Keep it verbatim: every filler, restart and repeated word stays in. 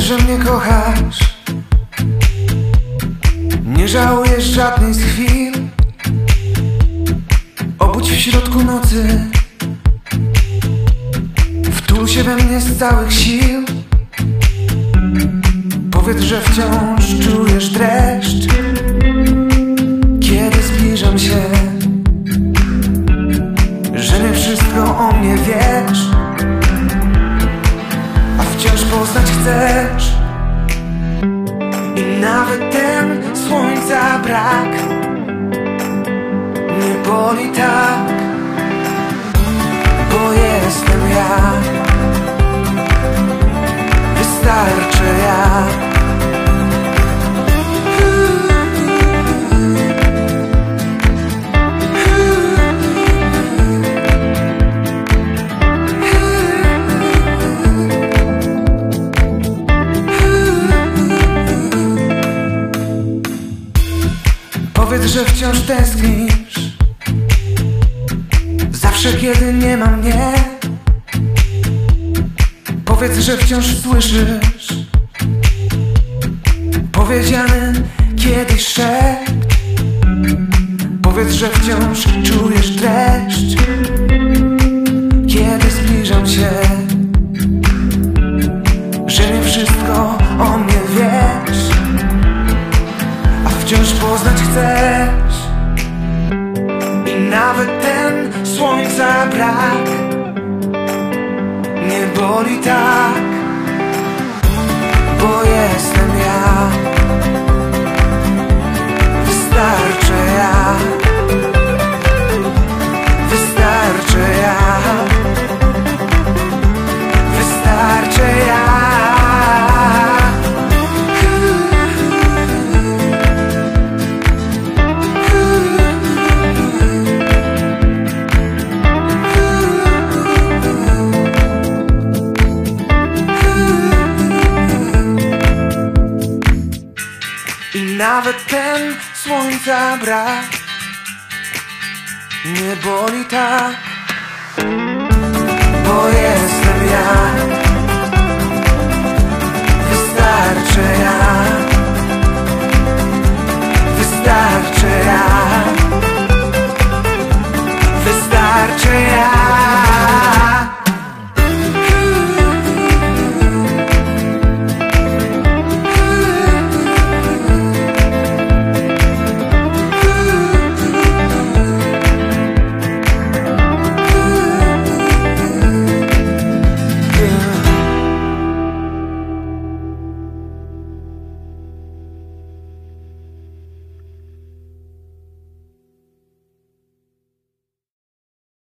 że mnie kochasz. Nie żałujesz żadnej z chwil. Obudź w środku nocy, wtul się we mnie z całych sił. Powiedz, że wciąż czujesz dreszcz, kiedy zbliżam się, że nie wszystko o mnie wiesz, a wciąż poznać chcesz. I nawet ten słońca brak nie boli tak, bo jestem ja. Wystarczy ja. Powiedz, że wciąż tęsknisz, zawsze kiedy nie ma mnie. Powiedz, że wciąż słyszysz powiedziany kiedyś szept. Powiedz, że wciąż czujesz dreszcz, kiedy zbliżam się, że nie wszystko o mnie wiesz, a wciąż poznać chcesz. I nawet ten słońca brak nie boli tak, bo jestem ja. Wystarczy ja. Wystarczy ja. Wystarczy ja. I nawet ten słońca brak nie boli tak, bo jestem ja. Wystarczy ja. Wystarczy ja. Wystarczy ja.